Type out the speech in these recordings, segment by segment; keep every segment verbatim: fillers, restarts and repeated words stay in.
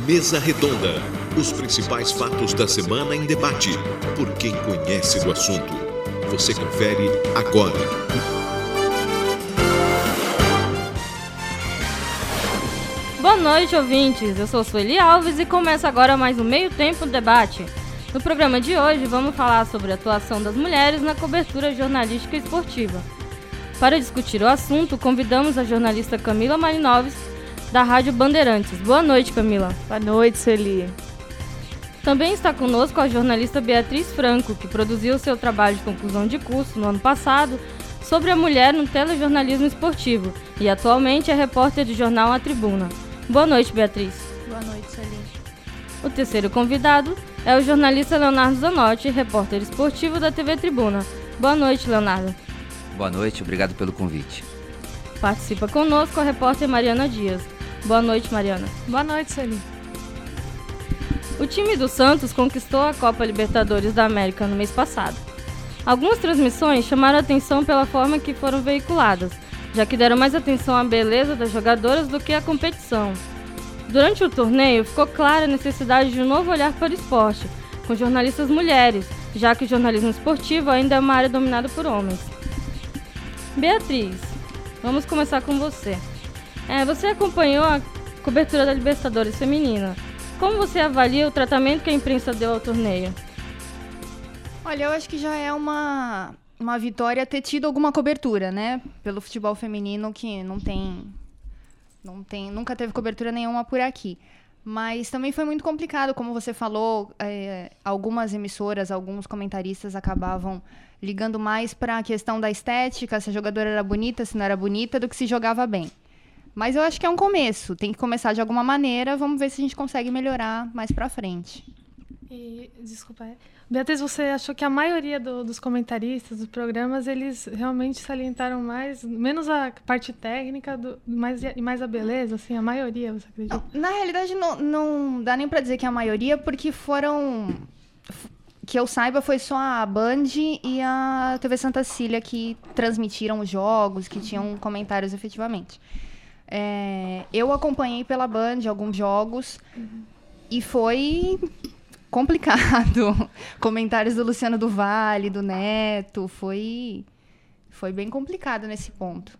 Mesa Redonda. Os principais fatos da semana em debate, por quem conhece do assunto. Você confere agora. Boa noite, ouvintes. Eu sou Sueli Alves e começa agora mais um Meio Tempo Debate. No programa de hoje vamos falar sobre a atuação das mulheres na cobertura jornalística e esportiva. Para discutir o assunto, convidamos a jornalista Camila Malinoves, da Rádio Bandeirantes. Boa noite, Camila. Boa noite, Sueli. Também está conosco a jornalista Beatriz Franco, que produziu seu trabalho de conclusão de curso no ano passado sobre a mulher no telejornalismo esportivo e atualmente é repórter do jornal A Tribuna. Boa noite, Beatriz. Boa noite, Sueli. O terceiro convidado é o jornalista Leonardo Zanotti, repórter esportivo da T V Tribuna. Boa noite, Leonardo. Boa noite, obrigado pelo convite. Participa conosco a repórter Mariana Dias. Boa noite, Mariana. Boa noite, Sueli. O time do Santos conquistou a Copa Libertadores da América no mês passado. Algumas transmissões chamaram a atenção pela forma que foram veiculadas, já que deram mais atenção à beleza das jogadoras do que à competição. Durante o torneio, ficou clara a necessidade de um novo olhar para o esporte, com jornalistas mulheres, já que o jornalismo esportivo ainda é uma área dominada por homens. Beatriz, vamos começar com você. É, você acompanhou a cobertura da Libertadores feminina. Como você avalia o tratamento que a imprensa deu ao torneio? Olha, eu acho que já é uma, uma vitória ter tido alguma cobertura, né? Pelo futebol feminino, que não tem, não tem, nunca teve cobertura nenhuma por aqui. Mas também foi muito complicado, como você falou, é, algumas emissoras, alguns comentaristas acabavam ligando mais para a questão da estética, se a jogadora era bonita, se não era bonita, do que se jogava bem. Mas eu acho que é um começo, tem que começar de alguma maneira, vamos ver se a gente consegue melhorar mais pra frente. E, desculpa, Beatriz, você achou que a maioria do, dos comentaristas dos programas, eles realmente salientaram mais, menos a parte técnica do, mais, e mais a beleza, assim, a maioria, você acredita? Na realidade, não, não dá nem pra dizer que é a maioria, porque foram, que eu saiba, foi só a Band e a T V Santa Cília que transmitiram os jogos, que tinham comentários efetivamente. É, eu acompanhei pela Band alguns jogos uhum. e foi complicado. Comentários do Luciano do Vale, do Neto, foi, foi bem complicado nesse ponto.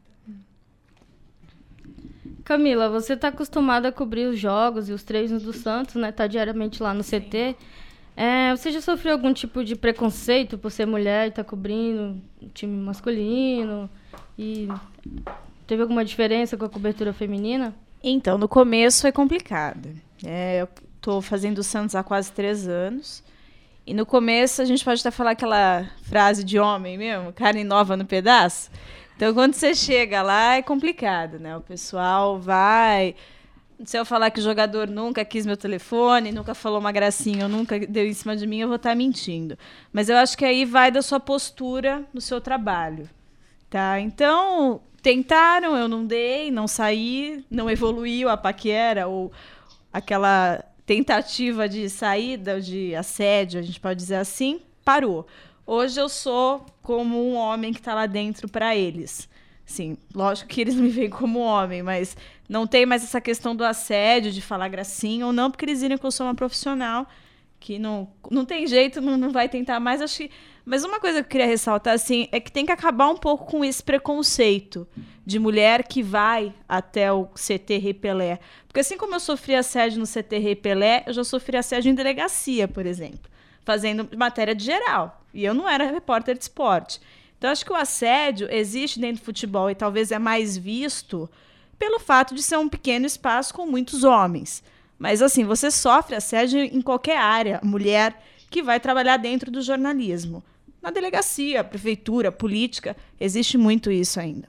Camila, você está acostumada a cobrir os jogos e os treinos do Santos, né? Está diariamente lá no Sim. C T. É, você já sofreu algum tipo de preconceito por ser mulher e estar tá cobrindo o time masculino? E teve alguma diferença com a cobertura feminina? Então, no começo foi complicado. É, eu estou fazendo o Santos há quase três anos. E no começo a gente pode até falar aquela frase de homem mesmo, carne nova no pedaço. Então, quando você chega lá, é complicado, né? O pessoal vai... Se eu falar que o jogador nunca quis meu telefone, nunca falou uma gracinha, ou nunca deu em cima de mim, eu vou estar mentindo. Mas eu acho que aí vai da sua postura no seu trabalho. Tá? Então... Tentaram, eu não dei, não saí, não evoluiu a paquera ou aquela tentativa de saída, de assédio, a gente pode dizer assim, parou. Hoje eu sou como um homem que está lá dentro para eles. Sim, lógico que eles me veem como homem, mas não tem mais essa questão do assédio, de falar gracinha ou não, porque eles viram que eu sou uma profissional que não, não tem jeito, não, não vai tentar mais, acho que... Mas uma coisa que eu queria ressaltar, assim, é que tem que acabar um pouco com esse preconceito de mulher que vai até o C T Rei Pelé. Porque assim como eu sofri assédio no C T Rei Pelé, eu já sofri assédio em delegacia, por exemplo, fazendo matéria de geral. E eu não era repórter de esporte. Então, acho que o assédio existe dentro do futebol e talvez é mais visto pelo fato de ser um pequeno espaço com muitos homens. Mas, assim, você sofre assédio em qualquer área, mulher que vai trabalhar dentro do jornalismo. Na delegacia, prefeitura, política, existe muito isso ainda.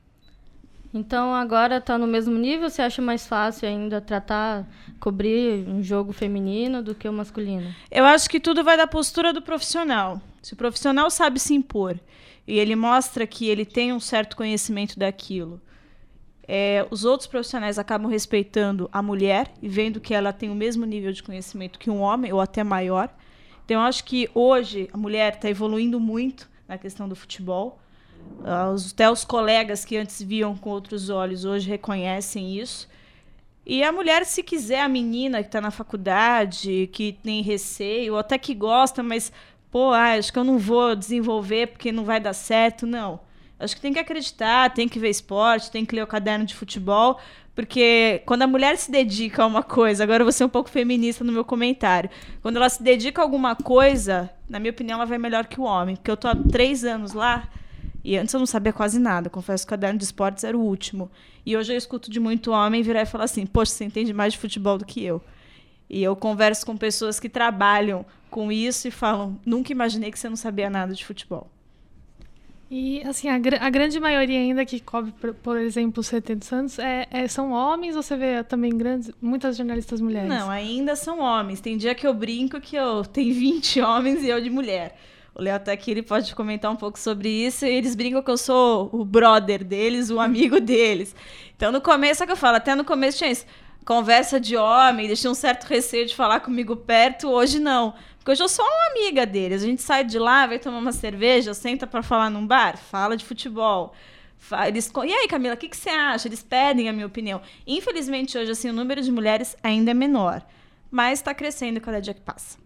Então, agora está no mesmo nível? Você acha mais fácil ainda tratar, cobrir um jogo feminino do que o masculino? Eu acho que tudo vai da postura do profissional. Se o profissional sabe se impor e ele mostra que ele tem um certo conhecimento daquilo, é, os outros profissionais acabam respeitando a mulher e vendo que ela tem o mesmo nível de conhecimento que um homem, ou até maior. Então, eu acho que hoje a mulher está evoluindo muito na questão do futebol. Uh, os, até os colegas que antes viam com outros olhos hoje reconhecem isso. E a mulher, se quiser, a menina que está na faculdade, que tem receio, ou até que gosta, mas, pô, ah, acho que eu não vou desenvolver porque não vai dar certo, não. Acho que tem que acreditar, tem que ver esporte, tem que ler o caderno de futebol, porque quando a mulher se dedica a uma coisa, agora eu vou ser um pouco feminista no meu comentário, quando ela se dedica a alguma coisa, na minha opinião, ela vai melhor que o homem, porque eu tô há três anos lá, e antes eu não sabia quase nada, confesso que o caderno de esportes era o último. E hoje eu escuto de muito homem virar e falar assim, poxa, você entende mais de futebol do que eu. E eu converso com pessoas que trabalham com isso e falam, nunca imaginei que você não sabia nada de futebol. E, assim, a, gr- a grande maioria ainda que cobre, por, por exemplo, o C T do Santos, é, é, são homens ou você vê também grandes, muitas jornalistas mulheres? Não, ainda são homens. Tem dia que eu brinco que eu tenho vinte homens e eu de mulher. O Léo tá aqui, ele pode comentar um pouco sobre isso. E eles brincam que eu sou o brother deles, o amigo deles. Então, no começo, é que eu falo, até no começo tinha isso. Conversa de homem, deixei um certo receio de falar comigo perto. Hoje, não. Porque hoje eu sou uma amiga deles. A gente sai de lá, vai tomar uma cerveja, senta para falar num bar, fala de futebol. Eles... E aí, Camila, o que, que você acha? Eles pedem a minha opinião. Infelizmente, hoje, assim, o número de mulheres ainda é menor. Mas está crescendo cada dia que passa.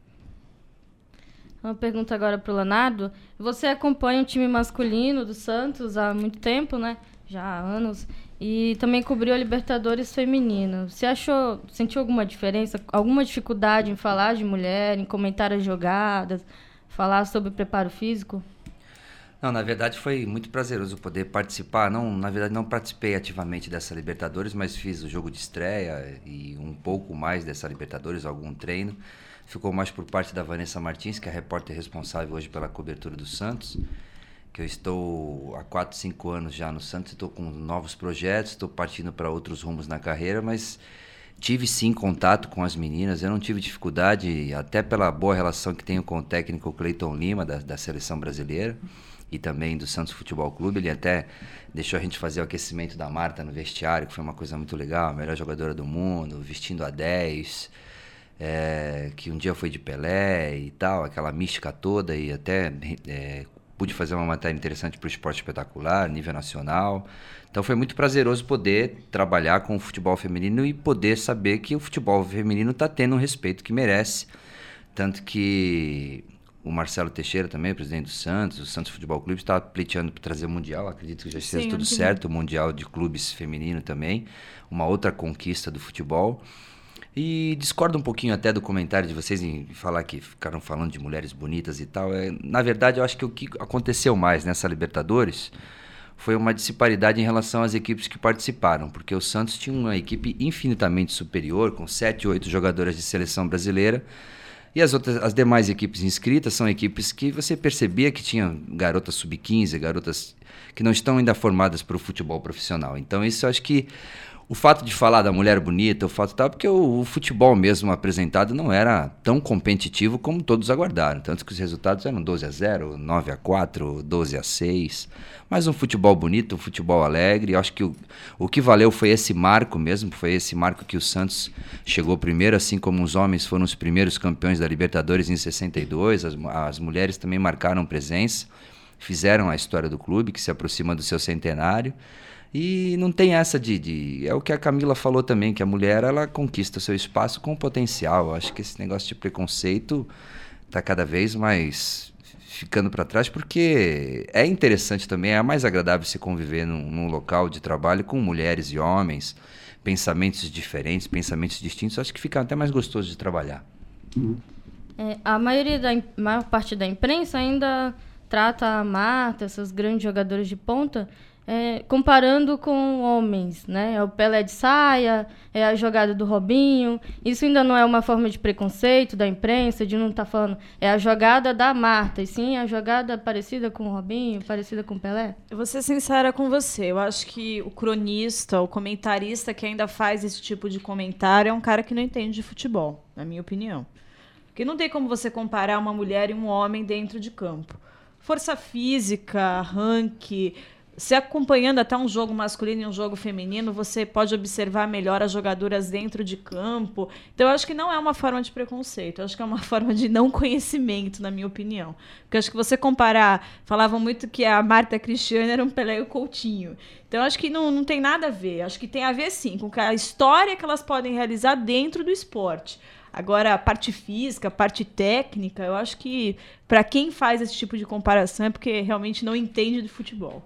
Uma pergunta agora para o Leonardo. Você acompanha o time masculino do Santos há muito tempo, né? Já há anos. E também cobriu a Libertadores feminino. Você achou, sentiu alguma diferença, alguma dificuldade em falar de mulher, em comentar as jogadas, falar sobre preparo físico? Não, na verdade foi muito prazeroso poder participar. Não, na verdade não participei ativamente dessa Libertadores, mas fiz o jogo de estreia e um pouco mais dessa Libertadores, algum treino. Ficou mais por parte da Vanessa Martins, que é a repórter responsável hoje pela cobertura do Santos, que eu estou há quatro, cinco anos já no Santos, estou com novos projetos, estou partindo para outros rumos na carreira, mas tive sim contato com as meninas, eu não tive dificuldade, até pela boa relação que tenho com o técnico Cleiton Lima, da, da seleção brasileira, e também do Santos Futebol Clube. Ele até deixou a gente fazer o aquecimento da Marta no vestiário, que foi uma coisa muito legal, a melhor jogadora do mundo, vestindo a dez... É, que um dia foi de Pelé e tal, aquela mística toda, e até é, pude fazer uma matéria interessante para o Esporte Espetacular, nível nacional. Então foi muito prazeroso poder trabalhar com o futebol feminino e poder saber que o futebol feminino está tendo o respeito que merece. Tanto que o Marcelo Teixeira também, presidente do Santos, o Santos Futebol Clube, está pleiteando para trazer o Mundial, acredito que já esteja tudo certo, o Mundial de Clubes feminino também, uma outra conquista do futebol. E discordo um pouquinho até do comentário de vocês em falar que ficaram falando de mulheres bonitas e tal. É, na verdade, eu acho que o que aconteceu mais nessa Libertadores foi uma disparidade em relação às equipes que participaram, porque o Santos tinha uma equipe infinitamente superior, com sete, oito jogadoras de seleção brasileira, e as outras, as demais equipes inscritas são equipes que você percebia que tinham garotas sub quinze, garotas que não estão ainda formadas para o futebol profissional. Então isso eu acho que o fato de falar da mulher bonita, o fato tal, porque o, o futebol mesmo apresentado não era tão competitivo como todos aguardaram. Tanto que os resultados eram doze a zero, nove a quatro, doze a seis. Mas um futebol bonito, um futebol alegre. Eu acho que o, o que valeu foi esse marco mesmo, foi esse marco que o Santos chegou primeiro, assim como os homens foram os primeiros campeões da Libertadores em sessenta e dois. As, as mulheres também marcaram presença, fizeram a história do clube, que se aproxima do seu centenário. E não tem essa de, de... É o que a Camila falou também, que a mulher, ela conquista o seu espaço com potencial. Eu acho que esse negócio de preconceito está cada vez mais ficando para trás, porque é interessante também, é mais agradável se conviver num, num local de trabalho com mulheres e homens, pensamentos diferentes, pensamentos distintos. Eu acho que fica até mais gostoso de trabalhar. É, a maioria da maior parte da imprensa ainda trata a Marta, essas grandes jogadoras de ponta, É, comparando com homens, né? É o Pelé de saia, é a jogada do Robinho. Isso ainda não é uma forma de preconceito da imprensa, de não estar tá falando é a jogada da Marta, e sim a jogada parecida com o Robinho, parecida com o Pelé? Eu vou ser sincera com você. Eu acho que o cronista, o comentarista que ainda faz esse tipo de comentário é um cara que não entende de futebol, na minha opinião. Porque não tem como você comparar uma mulher e um homem dentro de campo. Força física, ranking, se acompanhando até um jogo masculino e um jogo feminino, você pode observar melhor as jogadoras dentro de campo. Então, eu acho que não é uma forma de preconceito. Eu acho que é uma forma de não conhecimento, na minha opinião. Porque eu acho que você comparar... Falavam muito que a Marta Cristiane era um Pelé e o Coutinho. Então, eu acho que não, não tem nada a ver. Eu acho que tem a ver, sim, com a história que elas podem realizar dentro do esporte. Agora, a parte física, a parte técnica, eu acho que para quem faz esse tipo de comparação é porque realmente não entende de futebol.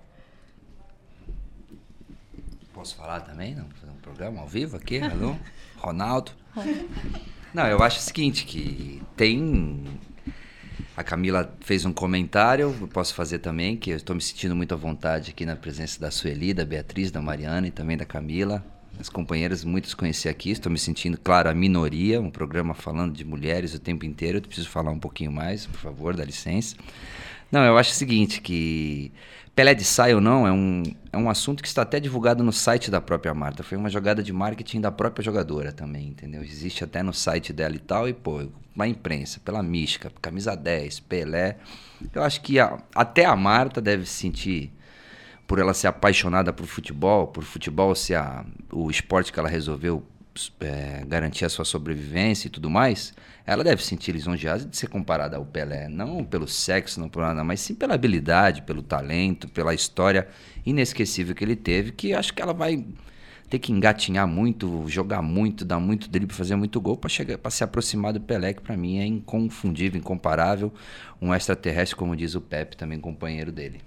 Posso falar também? Não? Fazer um programa ao vivo aqui? Alô? Ronaldo? Não, eu acho o seguinte, que tem... A Camila fez um comentário, eu posso fazer também, que eu estou me sentindo muito à vontade aqui na presença da Sueli, da Beatriz, da Mariana e também da Camila. As companheiras, muitos conheci aqui, estou me sentindo, claro, a minoria, um programa falando de mulheres o tempo inteiro, eu preciso falar um pouquinho mais, por favor, dá licença. Não, eu acho o seguinte, que Pelé de saia ou não é um, é um assunto que está até divulgado no site da própria Marta. Foi uma jogada de marketing da própria jogadora também, entendeu? Existe até no site dela e tal, e pô, na imprensa, pela mística, camisa dez, Pelé. Eu acho que a, até a Marta deve se sentir, por ela ser apaixonada por futebol, por futebol ser a, o esporte que ela resolveu é, garantir a sua sobrevivência e tudo mais, ela deve se sentir lisonjeada de ser comparada ao Pelé, não pelo sexo, não por nada, mas sim pela habilidade, pelo talento, pela história inesquecível que ele teve, que acho que ela vai ter que engatinhar muito, jogar muito, dar muito drible, fazer muito gol para chegar, para se aproximar do Pelé, que para mim é inconfundível, incomparável, um extraterrestre, como diz o Pepe, também companheiro dele.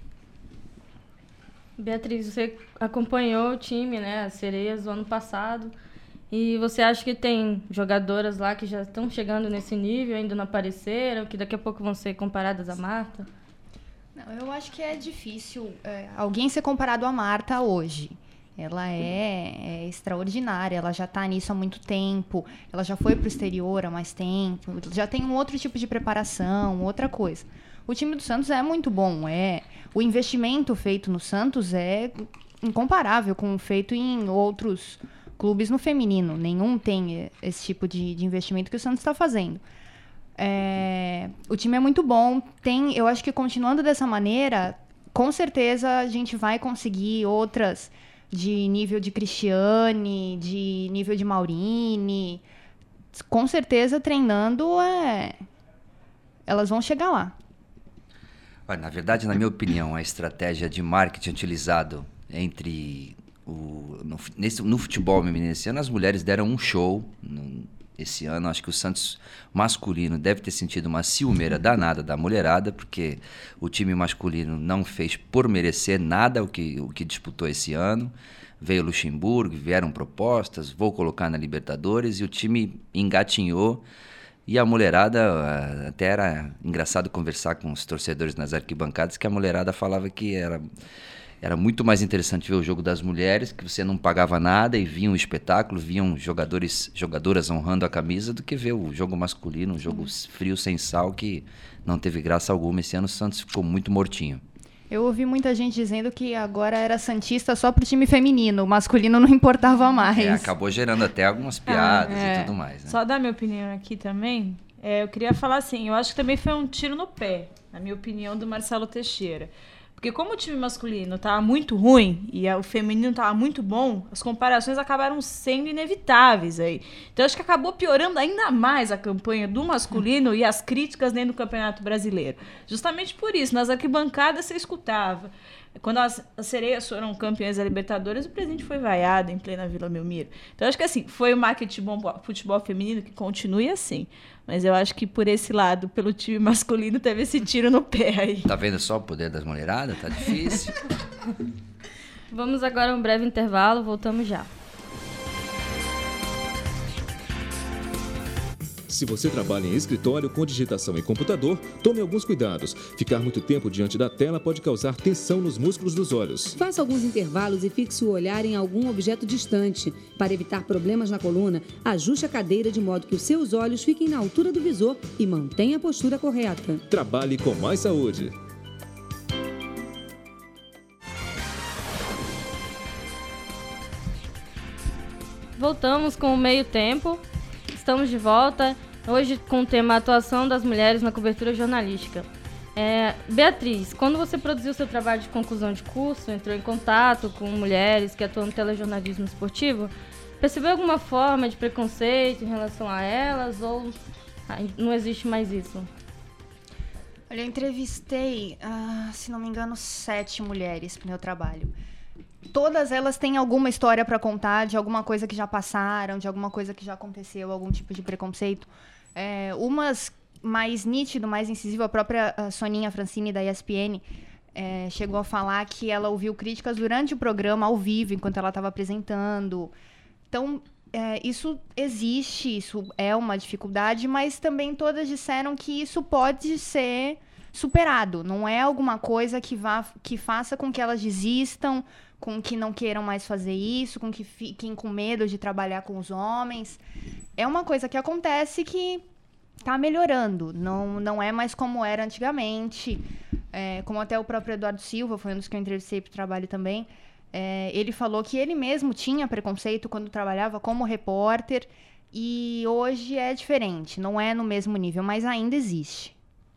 Beatriz, você acompanhou o time, né, as Sereias, do ano passado, e você acha que tem jogadoras lá que já estão chegando nesse nível, ainda não apareceram, que daqui a pouco vão ser comparadas à Marta? Não, eu acho que é difícil é, alguém ser comparado à Marta hoje. Ela é, é extraordinária, ela já está nisso há muito tempo, ela já foi para o exterior há mais tempo, já tem um outro tipo de preparação, outra coisa. O time do Santos é muito bom, é, o investimento feito no Santos é incomparável com o feito em outros clubes no feminino. Nenhum tem esse tipo de, de investimento que o Santos está fazendo. É, o time é muito bom, tem, eu acho que continuando dessa maneira, com certeza a gente vai conseguir outras de nível de Cristiane, de nível de Maurini. Com certeza, treinando, é... elas vão chegar lá. Olha, na verdade, na minha opinião, a estratégia de marketing utilizado entre o, no, nesse, no futebol feminino esse ano, as mulheres deram um show no, esse ano. Acho que o Santos masculino deve ter sentido uma ciumeira danada da mulherada, porque o time masculino não fez por merecer nada o que, o que disputou esse ano. Veio Luxemburgo, vieram propostas, vou colocar na Libertadores, e o time engatinhou. E a mulherada, até era engraçado conversar com os torcedores nas arquibancadas, que a mulherada falava que era, era muito mais interessante ver o jogo das mulheres, que você não pagava nada e via um espetáculo, viam jogadores, jogadoras honrando a camisa, do que ver o jogo masculino, um jogo frio, sem sal, que não teve graça alguma. Esse ano o Santos ficou muito mortinho. Eu ouvi muita gente dizendo que agora era santista só pro time feminino, o masculino não importava mais. É, acabou gerando até algumas piadas ah, é. e tudo mais, né? Só dar minha opinião aqui também, é, eu queria falar assim, eu acho que também foi um tiro no pé, na minha opinião, do Marcelo Teixeira. Porque como o time masculino estava muito ruim e o feminino estava muito bom, as comparações acabaram sendo inevitáveis aí. Então, acho que acabou piorando ainda mais a campanha do masculino e as críticas dentro do Campeonato Brasileiro. Justamente por isso, nas arquibancadas você escutava. Quando as, as Sereias foram campeãs da Libertadores, o presidente foi vaiado em plena Vila Belmiro. Então, acho que assim, foi o marketing bom para o futebol feminino, que continue assim. Mas eu acho que por esse lado, pelo time masculino, teve esse tiro no pé aí. Tá vendo só o poder das mulheradas? Tá difícil. Vamos agora a um breve intervalo, voltamos já. Se você trabalha em escritório com digitação em computador, tome alguns cuidados. Ficar muito tempo diante da tela pode causar tensão nos músculos dos olhos. Faça alguns intervalos e fixe o olhar em algum objeto distante. Para evitar problemas na coluna, ajuste a cadeira de modo que os seus olhos fiquem na altura do visor e mantenha a postura correta. Trabalhe com mais saúde. Voltamos com o meio tempo. Estamos de volta, hoje com o tema Atuação das Mulheres na Cobertura Jornalística. É, Beatriz, quando você produziu seu trabalho de conclusão de curso, entrou em contato com mulheres que atuam no telejornalismo esportivo, percebeu alguma forma de preconceito em relação a elas ou não existe mais isso? Olha, eu entrevistei, uh, se não me engano, sete mulheres para o meu trabalho. Todas elas têm alguma história para contar de alguma coisa que já passaram, de alguma coisa que já aconteceu, algum tipo de preconceito. É, umas mais nítido, mais incisivo, a própria a Soninha Francini, da E S P N, é, chegou a falar que ela ouviu críticas durante o programa, ao vivo, enquanto ela estava apresentando. Então, é, isso existe, isso é uma dificuldade, mas também todas disseram que isso pode ser superado. Não é alguma coisa que, vá, que faça com que elas desistam, com que não queiram mais fazer isso, com que fiquem com medo de trabalhar com os homens. É uma coisa que acontece que está melhorando, não, não é mais como era antigamente, é, como até o próprio Eduardo Silva, foi um dos que eu entrevistei para o trabalho também, é, ele falou que ele mesmo tinha preconceito quando trabalhava como repórter, e hoje é diferente, não é no mesmo nível, mas ainda existe.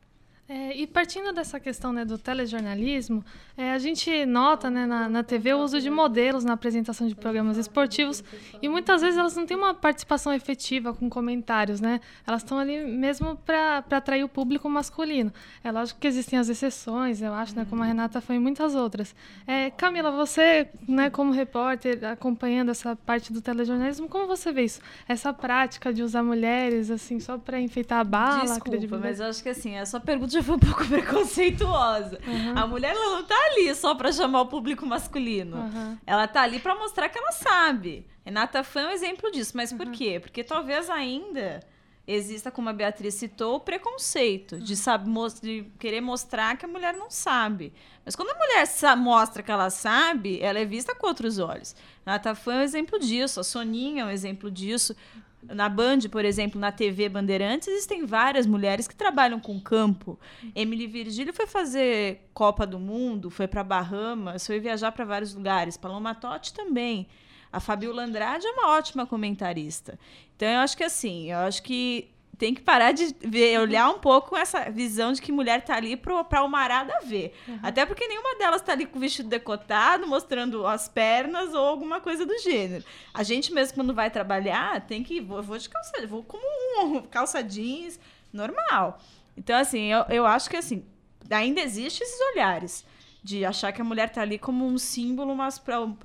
É, e partindo dessa questão, né, do telejornalismo, é, a gente nota, né, na, na T V o uso de modelos na apresentação de programas esportivos e muitas vezes elas não têm uma participação efetiva com comentários, né? Elas estão ali mesmo para atrair o público masculino. É lógico que existem as exceções, eu acho, né, como a Renata foi em muitas outras. É, Camila, você, né, como repórter, acompanhando essa parte do telejornalismo, como você vê isso? Essa prática de usar mulheres assim só para enfeitar a bala? Desculpa, mas eu acho que assim, a sua pergunta já foi um pouco preconceituosa. Uhum. A mulher, ela não tá ali só pra chamar o público masculino. Uhum. Ela tá ali pra mostrar que ela sabe. Renata foi um exemplo disso. Mas uhum. por quê? Porque talvez ainda exista, como a Beatriz citou, o preconceito de, sabe, de querer mostrar que a mulher não sabe. Mas quando a mulher mostra que ela sabe, ela é vista com outros olhos. Renata foi um exemplo disso. A Soninha é um exemplo disso. Na Band, por exemplo, na T V Bandeirantes, existem várias mulheres que trabalham com campo. Emily Virgílio foi fazer Copa do Mundo, foi para Bahamas, foi viajar para vários lugares. Paloma Totti também. A Fabiola Andrade é uma ótima comentarista. Então, eu acho que assim, eu acho que tem que parar de ver, olhar um pouco com essa visão de que mulher está ali para uma arada ver. Uhum. Até porque nenhuma delas está ali com o vestido decotado, mostrando as pernas ou alguma coisa do gênero. A gente mesmo, quando vai trabalhar, tem que... Vou, vou de calça, vou como um calça jeans, normal. Então, assim, eu, eu acho que assim, ainda existem esses olhares de achar que a mulher está ali como um símbolo, mas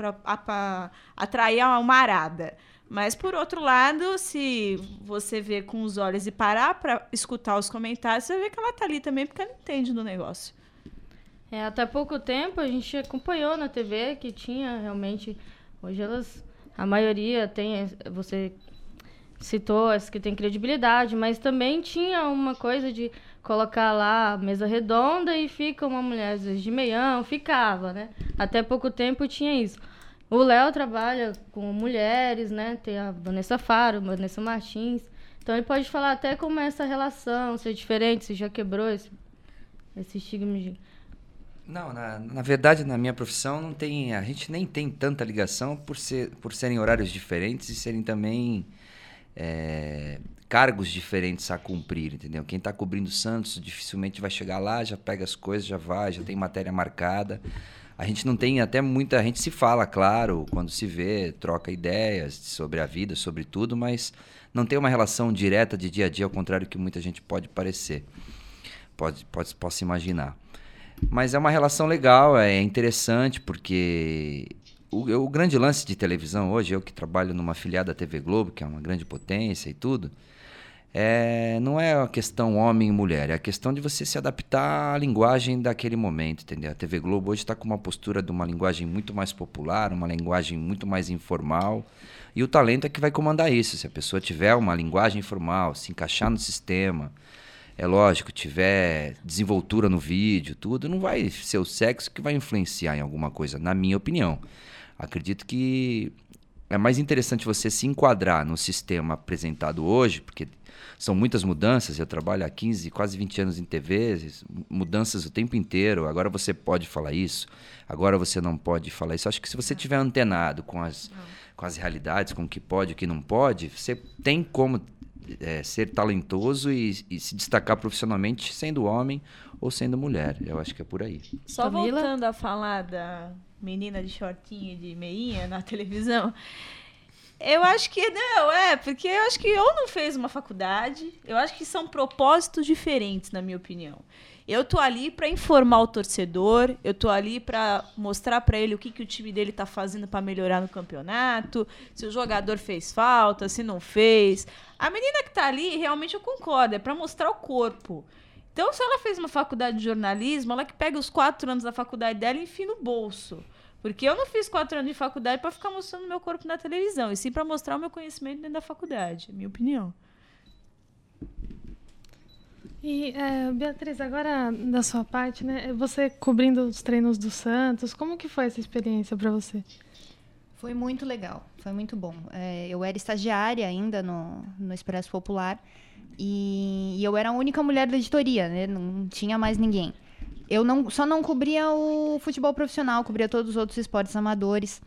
para atrair uma arada. Mas, por outro lado, se você vê com os olhos e parar para escutar os comentários, você vê que ela está ali também porque ela entende do negócio. É, até pouco tempo a gente acompanhou na T V que tinha realmente... Hoje elas... A maioria tem... Você citou as que tem credibilidade, mas também tinha uma coisa de colocar lá a mesa redonda e fica uma mulher, às vezes, de meião, ficava, né? Até pouco tempo tinha isso. O Léo trabalha com mulheres, né? Tem a Vanessa Faro, a Vanessa Martins. Então, ele pode falar até como é essa relação, se é diferente, se já quebrou esse, esse estigma de... Não, na, na verdade, na minha profissão, não tem, a gente nem tem tanta ligação por, ser, por serem horários diferentes e serem também é, cargos diferentes a cumprir, entendeu? Quem está cobrindo Santos dificilmente vai chegar lá, já pega as coisas, já vai, já tem matéria marcada. A gente não tem até muita... A gente se fala, claro, quando se vê, troca ideias sobre a vida, sobre tudo, mas não tem uma relação direta de dia a dia, ao contrário que muita gente pode parecer. Pode, pode, posso imaginar. Mas é uma relação legal, é interessante, porque o, o grande lance de televisão hoje, eu que trabalho numa afiliada da T V Globo, que é uma grande potência e tudo, é, não é a questão homem e mulher, é a questão de você se adaptar à linguagem daquele momento, entendeu? A T V Globo hoje está com uma postura de uma linguagem muito mais popular, uma linguagem muito mais informal, e o talento é que vai comandar isso. Se a pessoa tiver uma linguagem informal, se encaixar no sistema, é lógico, tiver desenvoltura no vídeo, tudo, não vai ser o sexo que vai influenciar em alguma coisa, na minha opinião. Acredito que é mais interessante você se enquadrar no sistema apresentado hoje, porque são muitas mudanças, eu trabalho há quinze, quase vinte anos em T V, mudanças o tempo inteiro, agora você pode falar isso, agora você não pode falar isso. Acho que se você estiver antenado com as, com as realidades, com o que pode e o que não pode, você tem como é, ser talentoso e, e se destacar profissionalmente sendo homem ou sendo mulher. Eu acho que é por aí. Só Camila? voltando a falar da menina de shortinho e de meinha na televisão, eu acho que não, é, porque eu acho que ou não fez uma faculdade, eu acho que são propósitos diferentes, na minha opinião. Eu tô ali para informar o torcedor, eu tô ali para mostrar para ele o que, que o time dele tá fazendo para melhorar no campeonato, se o jogador fez falta, se não fez. A menina que tá ali, realmente eu concordo, é para mostrar o corpo. Então, se ela fez uma faculdade de jornalismo, ela que pega os quatro anos da faculdade dela e enfia no bolso. Porque eu não fiz quatro anos de faculdade para ficar mostrando meu corpo na televisão, e sim para mostrar o meu conhecimento dentro da faculdade, é a minha opinião. E, é, Beatriz, agora da sua parte, né? Você cobrindo os treinos do Santos, como que foi essa experiência para você? Foi muito legal, foi muito bom. É, eu era estagiária ainda no, no Expresso Popular e, e eu era a única mulher da editoria, né? Não tinha mais ninguém. Eu não, só não cobria o futebol profissional, cobria todos os outros esportes amadores.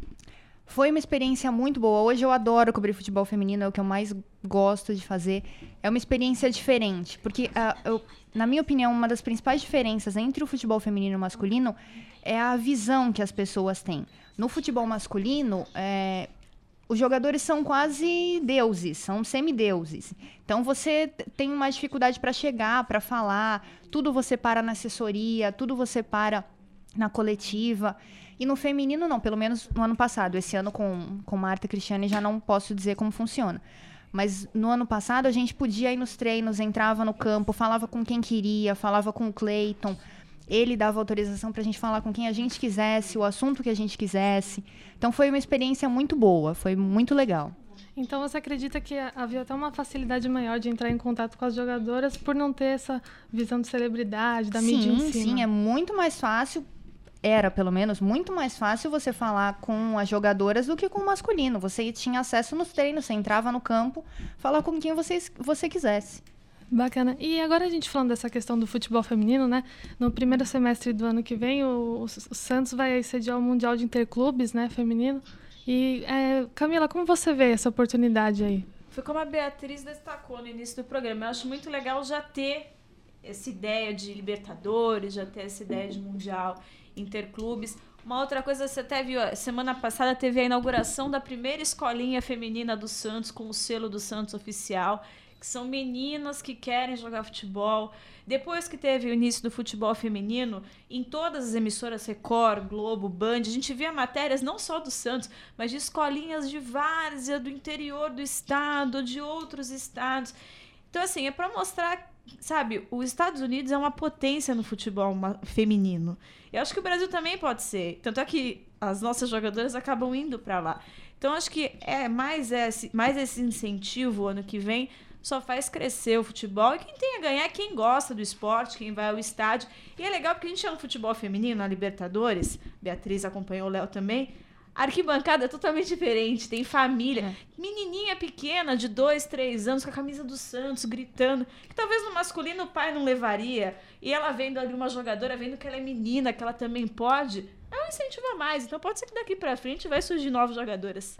Foi uma experiência muito boa. Hoje eu adoro cobrir futebol feminino, é o que eu mais gosto de fazer. É uma experiência diferente, porque, uh, eu, na minha opinião, uma das principais diferenças entre o futebol feminino e o masculino é a visão que as pessoas têm. No futebol masculino, é, os jogadores são quase deuses, são semideuses. Então você tem uma dificuldade para chegar, para falar, tudo você para na assessoria, tudo você para na coletiva. E no feminino não, pelo menos no ano passado. Esse ano com, com Marta e Cristiane já não posso dizer como funciona. Mas no ano passado a gente podia ir nos treinos, entrava no campo, falava com quem queria, falava com o Cleiton. Ele dava autorização para a gente falar com quem a gente quisesse, o assunto que a gente quisesse. Então foi uma experiência muito boa, foi muito legal. Então você acredita que havia até uma facilidade maior de entrar em contato com as jogadoras por não ter essa visão de celebridade, da mídia em cima? Sim, sim, é muito mais fácil, era pelo menos muito mais fácil você falar com as jogadoras do que com o masculino. Você tinha acesso nos treinos, você entrava no campo, falava com quem você, você quisesse. Bacana. E agora a gente falando dessa questão do futebol feminino, né? No primeiro semestre do ano que vem, o, o Santos vai sediar o Mundial de Interclubes, né, feminino. E, é, Camila, como você vê essa oportunidade aí? Foi como a Beatriz destacou no início do programa. Eu acho muito legal já ter essa ideia de Libertadores, já ter essa ideia de Mundial Interclubes. Uma outra coisa, você até viu, semana passada teve a inauguração da primeira escolinha feminina do Santos, com o selo do Santos oficial, que são meninas que querem jogar futebol. Depois que teve o início do futebol feminino, em todas as emissoras Record, Globo, Band, a gente via matérias não só do Santos, mas de escolinhas de várzea, do interior do estado, de outros estados. Então, assim, é para mostrar, sabe, os Estados Unidos é uma potência no futebol feminino. Eu acho que o Brasil também pode ser. Tanto é que as nossas jogadoras acabam indo para lá. Então, acho que é mais esse, mais esse incentivo ano que vem só faz crescer o futebol. E quem tem a ganhar é quem gosta do esporte, quem vai ao estádio. E é legal porque a gente chama futebol feminino na Libertadores. Beatriz acompanhou o Léo também. A arquibancada é totalmente diferente, tem família. É. Menininha pequena, de dois, três anos, com a camisa do Santos, gritando. Que talvez no masculino o pai não levaria. E ela vendo ali uma jogadora, vendo que ela é menina, que ela também pode, é um incentivo a mais. Então pode ser que daqui pra frente vai surgir novas jogadoras.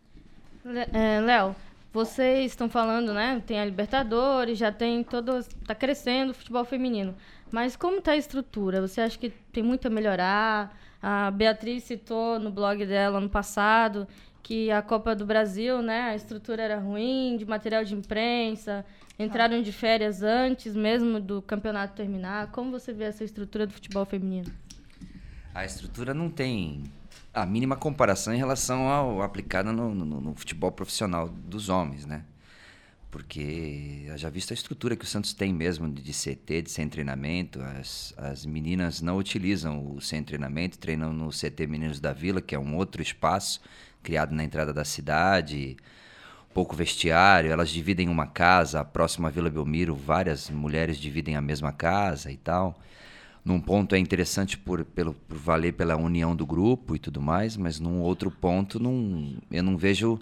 É, Léo, vocês estão falando, né? Tem a Libertadores, já tem todo... Tá crescendo o futebol feminino. Mas como tá a estrutura? Você acha que tem muito a melhorar? A Beatriz citou no blog dela ano passado que a Copa do Brasil, né, a estrutura era ruim, de material de imprensa, entraram de férias antes mesmo do campeonato terminar. Como você vê essa estrutura do futebol feminino? A estrutura não tem a mínima comparação em relação ao aplicada no, no, no futebol profissional dos homens, né? Porque eu já visto a estrutura que o Santos tem mesmo de C T, de centro de treinamento. As, as meninas não utilizam o centro de treinamento, treinam no C T Meninos da Vila, que é um outro espaço criado na entrada da cidade, pouco vestiário. Elas dividem uma casa, a próxima Vila Belmiro, várias mulheres dividem a mesma casa e tal. Num ponto é interessante por, pelo, por valer pela união do grupo e tudo mais, mas num outro ponto não, eu não vejo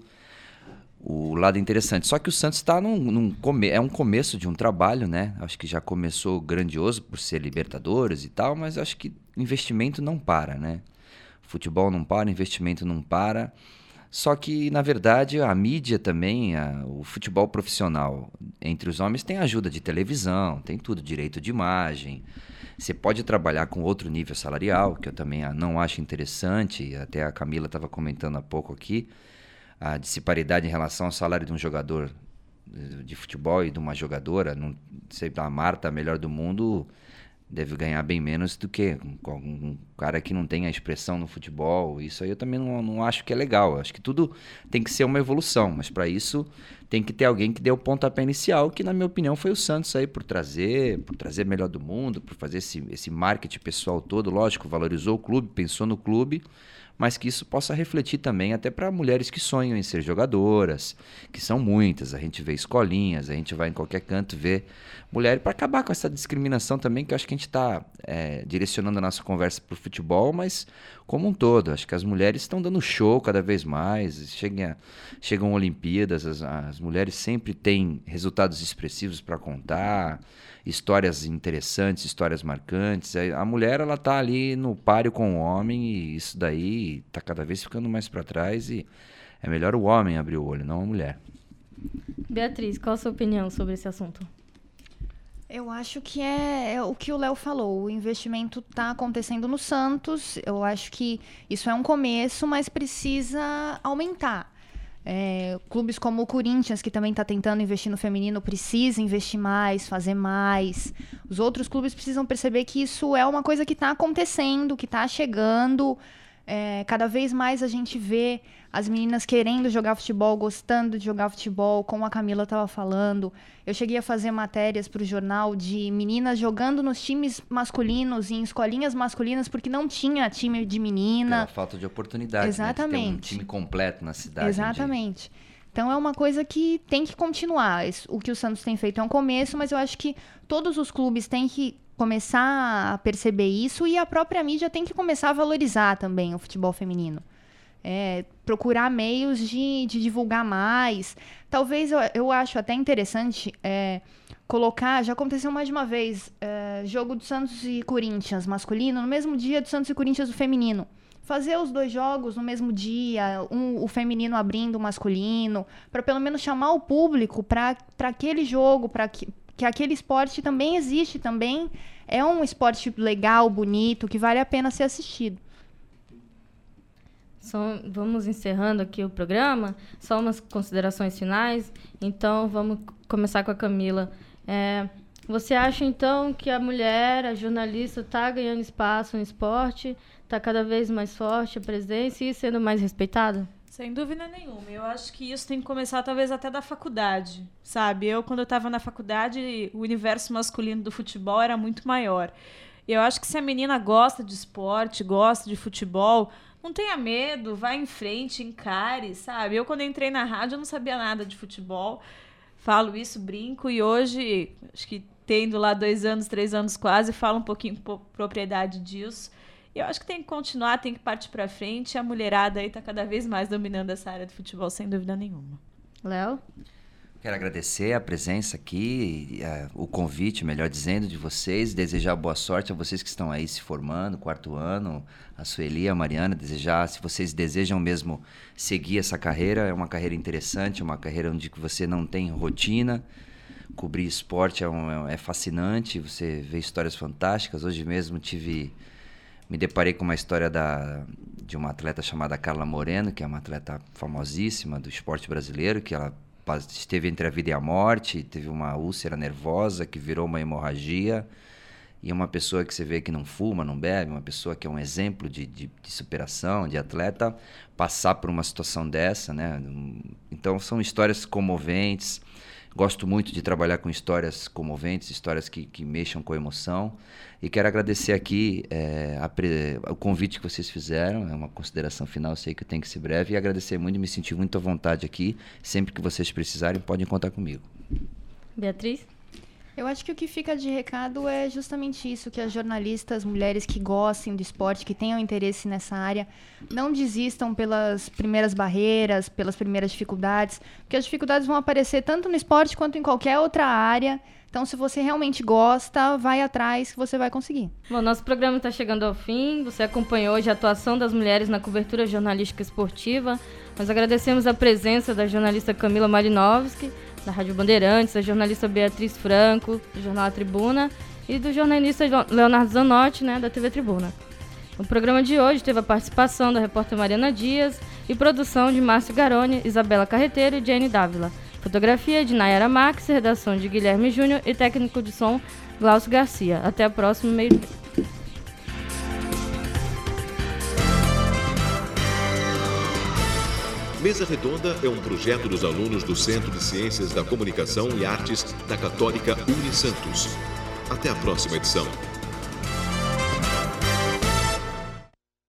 o lado interessante. Só que o Santos está num, num come- é um começo de um trabalho, né? Acho que já começou grandioso por ser Libertadores e tal, mas acho que investimento não para, né? Futebol não para, investimento não para. Só que, na verdade, a mídia também, a, o futebol profissional entre os homens tem ajuda de televisão, tem tudo, direito de imagem. Você pode trabalhar com outro nível salarial, que eu também não acho interessante. Até a Camila estava comentando há pouco aqui, a disparidade em relação ao salário de um jogador de futebol e de uma jogadora. Não sei, a Marta, a melhor do mundo, deve ganhar bem menos do que um, um cara que não tem a expressão no futebol. Isso aí eu também não, não acho que é legal. Eu acho que tudo tem que ser uma evolução, mas para isso tem que ter alguém que dê o pontapé inicial, que na minha opinião foi o Santos aí, por trazer, por trazer melhor do mundo, por fazer esse, esse marketing pessoal todo. Lógico, valorizou o clube, pensou no clube, mas que isso possa refletir também até para mulheres que sonham em ser jogadoras, que são muitas. A gente vê escolinhas, a gente vai em qualquer canto ver mulheres, para acabar com essa discriminação também, que eu acho que a gente está é, direcionando a nossa conversa para o futebol, mas como um todo. Acho que as mulheres estão dando show cada vez mais, chegam, chegam Olimpíadas, as, as mulheres sempre têm resultados expressivos para contar, histórias interessantes, histórias marcantes. A mulher, ela tá ali no páreo com o homem, e isso daí tá cada vez ficando mais para trás, e é melhor o homem abrir o olho, não a mulher. Beatriz, qual a sua opinião sobre esse assunto? Eu acho que é, é o que o Léo falou, o investimento está acontecendo no Santos. Eu acho que isso é um começo, mas precisa aumentar. É, clubes como o Corinthians, que também está tentando investir no feminino, precisa investir mais, fazer mais. Os outros clubes precisam perceber que isso é uma coisa que está acontecendo, que está chegando. É, cada vez mais a gente vê as meninas querendo jogar futebol, gostando de jogar futebol, como a Camila estava falando. Eu cheguei a fazer matérias para o jornal de meninas jogando nos times masculinos, em escolinhas masculinas, porque não tinha time de menina. Pela falta de oportunidade. Exatamente. Né, de ter um time completo na cidade. Exatamente. Onde... Então é uma coisa que tem que continuar. O que o Santos tem feito é um começo, mas eu acho que todos os clubes têm que começar a perceber isso, e a própria mídia tem que começar a valorizar também o futebol feminino. É, procurar meios de, de divulgar mais. Talvez eu, eu acho até interessante é, colocar, já aconteceu mais de uma vez, é, jogo do Santos e Corinthians masculino no mesmo dia do Santos e Corinthians do feminino. Fazer os dois jogos no mesmo dia, um, o feminino abrindo o masculino, para pelo menos chamar o público para aquele jogo, para que que aquele esporte também existe, também é um esporte legal, bonito, que vale a pena ser assistido. Só, vamos encerrando aqui o programa, só umas considerações finais. Então, vamos começar com a Camila. É, você acha, então, que a mulher, a jornalista, está ganhando espaço no esporte, está cada vez mais forte a presença e sendo mais respeitada? Sem dúvida nenhuma. Eu acho que isso tem que começar talvez até da faculdade, sabe? Eu, quando eu estava na faculdade, o universo masculino do futebol era muito maior. E eu acho que se a menina gosta de esporte, gosta de futebol, não tenha medo, vá em frente, encare, sabe? Eu, quando entrei na rádio, eu não sabia nada de futebol. Falo isso, brinco, e hoje, acho que tendo lá dois anos, três anos quase, falo um pouquinho com propriedade disso. Eu acho que tem que continuar, tem que partir para frente. A mulherada aí está cada vez mais dominando essa área do futebol, sem dúvida nenhuma. Léo? Quero agradecer a presença aqui, a, o convite, melhor dizendo, de vocês. Desejar boa sorte a vocês que estão aí se formando, quarto ano, a Sueli, a Mariana. Desejar, se vocês desejam mesmo seguir essa carreira, é uma carreira interessante, uma carreira onde você não tem rotina. Cobrir esporte é, um, é fascinante, você vê histórias fantásticas. Hoje mesmo tive... Me deparei com uma história da, de uma atleta chamada Carla Moreno, que é uma atleta famosíssima do esporte brasileiro, que ela esteve entre a vida e a morte, teve uma úlcera nervosa que virou uma hemorragia, e uma pessoa que você vê que não fuma, não bebe, uma pessoa que é um exemplo de, de, de superação, de atleta, passar por uma situação dessa, né? Então são histórias comoventes. Gosto muito de trabalhar com histórias comoventes, histórias que, que mexam com a emoção. E quero agradecer aqui é, a pre... o convite que vocês fizeram. É uma consideração final, eu sei que eu tenho que ser breve. E agradecer muito e me sentir muito à vontade aqui. Sempre que vocês precisarem, podem contar comigo. Beatriz? Eu acho que o que fica de recado é justamente isso, que as jornalistas, mulheres que gostem do esporte, que tenham interesse nessa área, não desistam pelas primeiras barreiras, pelas primeiras dificuldades, porque as dificuldades vão aparecer tanto no esporte quanto em qualquer outra área. Então, se você realmente gosta, vai atrás que você vai conseguir. Bom, nosso programa está chegando ao fim. Você acompanhou hoje a atuação das mulheres na cobertura jornalística esportiva. Nós agradecemos a presença da jornalista Camila Malinowski, da Rádio Bandeirantes, da jornalista Beatriz Franco, do Jornal A Tribuna, e do jornalista Leonardo Zanotti, né, da T V Tribuna. O programa de hoje teve a participação da repórter Mariana Dias e produção de Márcio Garoni, Isabela Carreteiro e Jenny Dávila. Fotografia de Nayara Max, redação de Guilherme Júnior e técnico de som Glaucio Garcia. Até a próxima meio-dia. Mesa Redonda é um projeto dos alunos do Centro de Ciências da Comunicação e Artes da Católica Unisantos. Até a próxima edição.